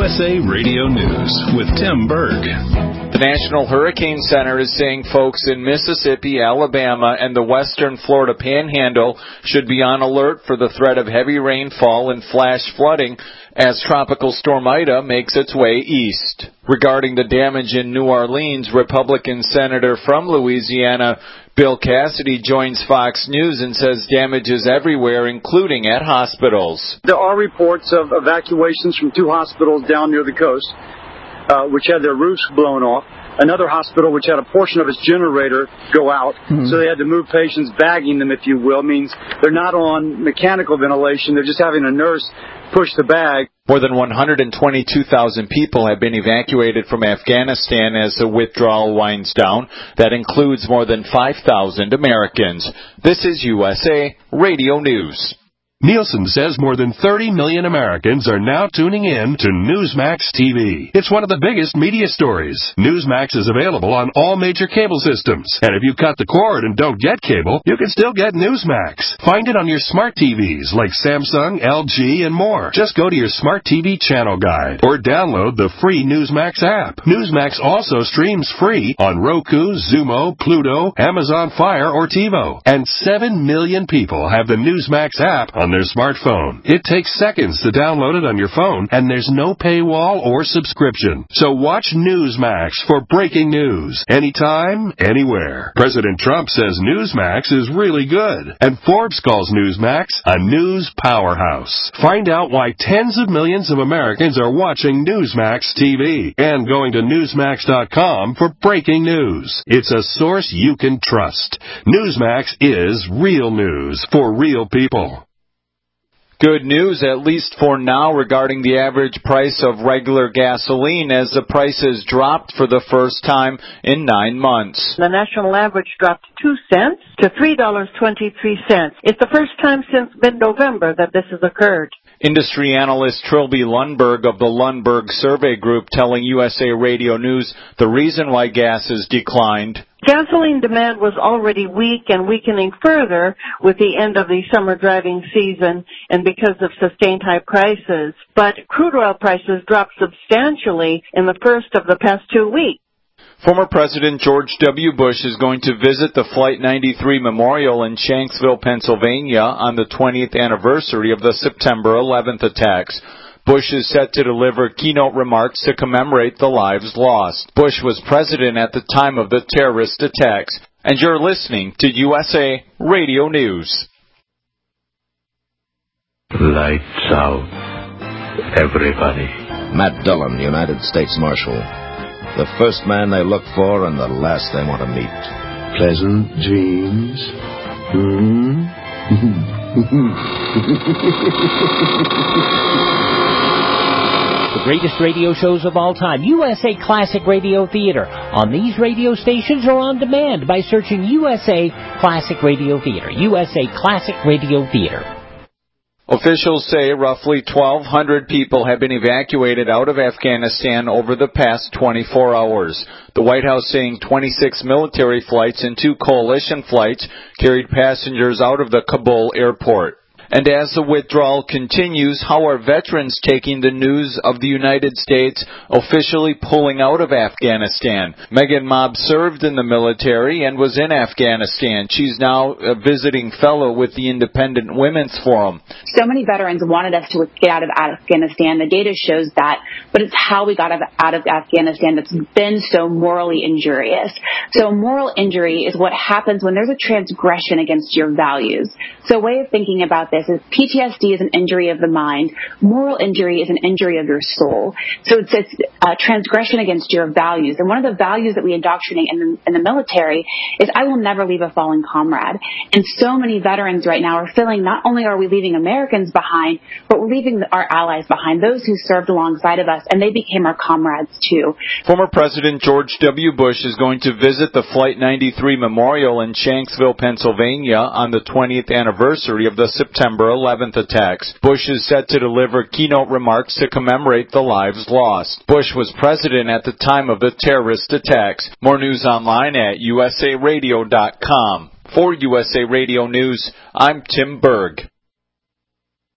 USA Radio News with Tim Berg. The National Hurricane Center is saying folks in Mississippi, Alabama, and the western Florida Panhandle should be on alert for the threat of heavy rainfall and flash flooding as Tropical Storm Ida makes its way east. Regarding the damage in New Orleans, Republican Senator from Louisiana Bill Cassidy joins Fox News and says damage is everywhere, including at hospitals. There are reports of evacuations from 2 hospitals down near the coast, which had their roofs blown off. Another hospital which had a portion of its generator go out, so they had to move patients, bagging them, if you will. Means they're not on mechanical ventilation, they're just having a nurse push the bag. More than 122,000 people have been evacuated from Afghanistan as the withdrawal winds down. That includes more than 5,000 Americans. This is USA Radio News. Nielsen says more than 30 million Americans are now tuning in to Newsmax TV. It's one of the biggest media stories. Newsmax is available on all major cable systems. And if you cut the cord and don't get cable, you can still get Newsmax. Find it on your smart TVs like Samsung, LG, and more. Just go to your smart TV channel guide or download the free Newsmax app. Newsmax also streams free on Roku, Xumo, Pluto, Amazon Fire, or TiVo. And 7 million people have the Newsmax app on their smartphone. It takes seconds to download it on your phone, and there's no paywall or subscription. So watch Newsmax for breaking news, anytime, anywhere. President Trump says Newsmax is really good, and Forbes calls Newsmax a news powerhouse. Find out why tens of millions of Americans are watching Newsmax TV and going to Newsmax.com for breaking news. It's a source you can trust. Newsmax is real news for real people. Good news, at least for now, regarding the average price of regular gasoline as the prices dropped for the first time in 9 months. The national average dropped 2 cents to $3.23. It's the first time since mid-November that this has occurred. Industry analyst Trilby Lundberg of the Lundberg Survey Group telling USA Radio News the reason why gas has declined. Gasoline demand was already weak and weakening further with the end of the summer driving season and because of sustained high prices. But crude oil prices dropped substantially in the first of the past 2 weeks. Former President George W. Bush is going to visit the Flight 93 Memorial in Shanksville, Pennsylvania on the 20th anniversary of the September 11th attacks. Bush is set to deliver keynote remarks to commemorate the lives lost. Bush was president at the time of the terrorist attacks. And you're listening to USA Radio News. Lights out, everybody. Matt Dillon, United States Marshal. The first man they look for and the last they want to meet. Pleasant dreams. The greatest radio shows of all time, USA Classic Radio Theater, on these radio stations or on demand by searching USA Classic Radio Theater. USA Classic Radio Theater. Officials say roughly 1,200 people have been evacuated out of Afghanistan over the past 24 hours. The White House saying 26 military flights and 2 coalition flights carried passengers out of the Kabul airport. And as the withdrawal continues, how are veterans taking the news of the United States officially pulling out of Afghanistan? Megan Mobb served in the military and was in Afghanistan. She's now a visiting fellow with the Independent Women's Forum. So many veterans wanted us to get out of Afghanistan. The data shows that, but it's how we got out of Afghanistan that's been so morally injurious. So moral injury is what happens when there's a transgression against your values. So a way of thinking about this is PTSD is an injury of the mind. Moral injury is an injury of your soul. So it's a transgression against your values. And one of the values that we indoctrinate in the military is I will never leave a fallen comrade. And so many veterans right now are feeling not only are we leaving Americans behind, but we're leaving our allies behind, those who served alongside of us, and they became our comrades too. Former President George W. Bush is going to visit the Flight 93 Memorial in Shanksville, Pennsylvania on the 20th anniversary of the September 11th attacks. Bush is set to deliver keynote remarks to commemorate the lives lost. Bush was president at the time of the terrorist attacks. More news online at usaradio.com. For USA Radio News, I'm Tim Berg.